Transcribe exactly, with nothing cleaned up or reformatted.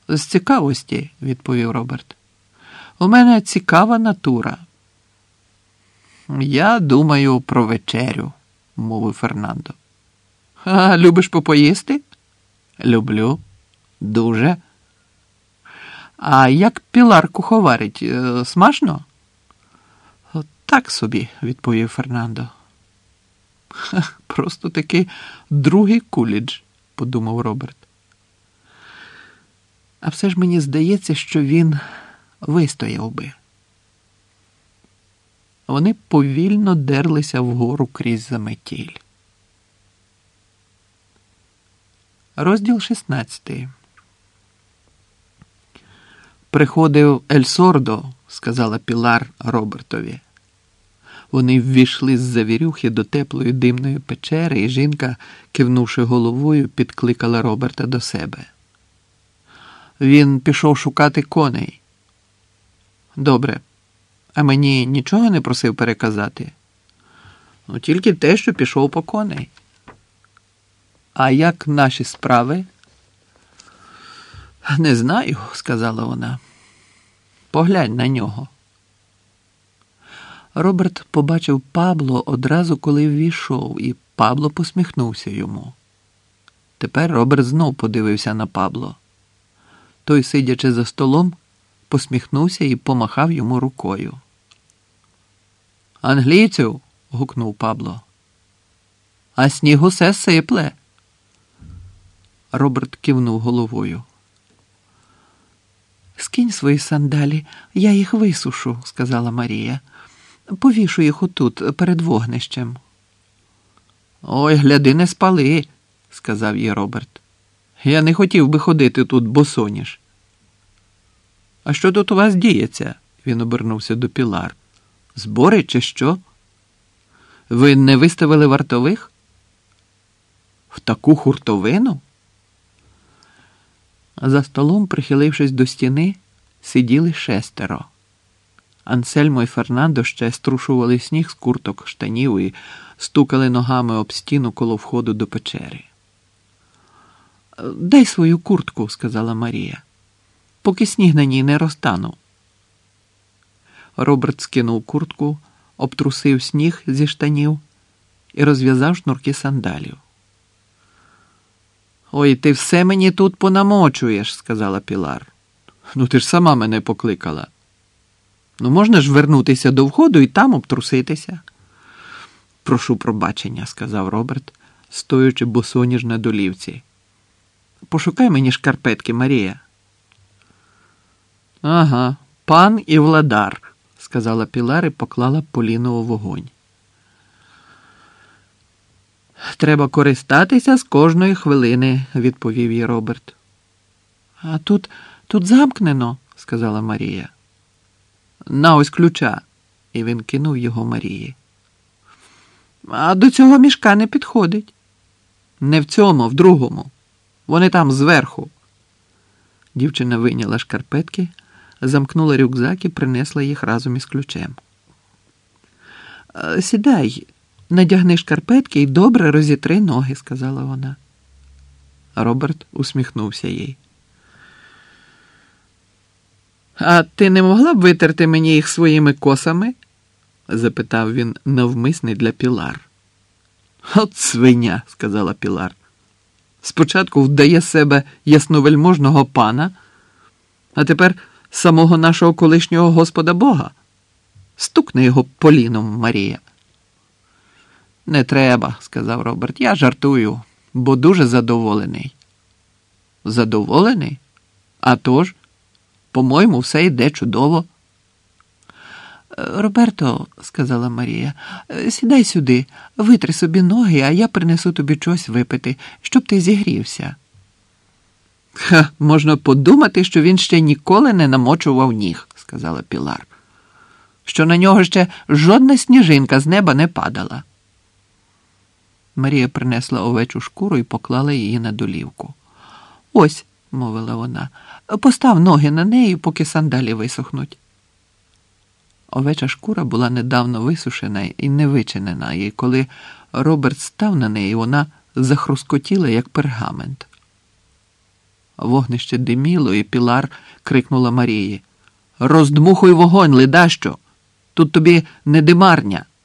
З цікавості, відповів Роберт. У мене цікава натура. Я думаю про вечерю, мовив Фернандо. А любиш попоїсти? Люблю. Дуже. А як Пілар куховарить? Смачно? Так собі, відповів Фернандо. Просто таки другий кулідж, подумав Роберт. А все ж мені здається, що він вистояв би. Вони повільно дерлися вгору крізь заметіль. Розділ шістнадцятий. Приходив Ель Сордо, сказала Пілар Робертові. Вони ввійшли з завірюхи до теплої димної печери, і жінка, кивнувши головою, підкликала Роберта до себе. Він пішов шукати коней. Добре. А мені нічого не просив переказати? Ну, тільки те, що пішов по коней. А як наші справи? Не знаю, сказала вона. Поглянь на нього. Роберт побачив Пабло одразу, коли ввійшов, і Пабло посміхнувся йому. Тепер Роберт знов подивився на Пабло. Той, сидячи за столом, посміхнувся і помахав йому рукою. «Англійцю!» – гукнув Пабло. «А сніг усе сипле!» Роберт кивнув головою. «Скинь свої сандалі, я їх висушу», – сказала Марія. «Повішу їх отут, перед вогнищем». «Ой, гляди, не спали», – сказав їй Роберт. «Я не хотів би ходити тут босоніж». «А що тут у вас діється?» – він обернувся до Пілар. «Збори чи що? Ви не виставили вартових? В таку хуртовину?» За столом, прихилившись до стіни, сиділи шестеро. Ансельмо і Фернандо ще струшували сніг з курток, штанів і стукали ногами об стіну коло входу до печери. «Дай свою куртку», – сказала Марія, – «поки сніг на ній не розтанув». Роберт скинув куртку, обтрусив сніг зі штанів і розв'язав шнурки сандалів. «Ой, ти все мені тут понамочуєш», – сказала Пілар. «Ну ти ж сама мене покликала. Ну можна ж вернутися до входу і там обтруситися». «Прошу пробачення», – сказав Роберт, стоячи босоніж на долівці. «Пошукай мені шкарпетки, Марія». «Ага, пан і владар», – сказала Пілар і поклала поліно у вогонь. «Треба користатися з кожної хвилини», – відповів їй Роберт. «А тут, тут замкнено», – сказала Марія. «На ось ключа», – і він кинув його Марії. «А до цього мішка не підходить». «Не в цьому, в другому. Вони там зверху». Дівчина вийняла шкарпетки, замкнула рюкзак і принесла їх разом із ключем. «Сідай, надягни шкарпетки і добре розітри ноги», – сказала вона. Роберт усміхнувся їй. «А ти не могла б витерти мені їх своїми косами?» – запитав він навмисне для Пілар. «От свиня», – сказала Пілар. «Спочатку вдає себе ясновельможного пана, а тепер самого нашого колишнього Господа Бога. Стукни його поліном, Марія». «Не треба», – сказав Роберт. «Я жартую, бо дуже задоволений». «Задоволений? А тож, по-моєму, все йде чудово». «Роберто», – сказала Марія, – «сідай сюди, витри собі ноги, а я принесу тобі щось випити, щоб ти зігрівся». «Ха, можна подумати, що він ще ніколи не намочував ніг», – сказала Пілар. «Що на нього ще жодна сніжинка з неба не падала». Марія принесла овечу шкуру і поклала її на долівку. «Ось», – мовила вона, – «постав ноги на неї, поки сандалі висохнуть». Овеча шкура була недавно висушена і не вичинена, і коли Роберт став на неї, вона захрускотіла, як пергамент. Вогнище диміло, і Пілар крикнула Марії: «Роздмухуй вогонь, ледащо! Тут тобі не димарня!»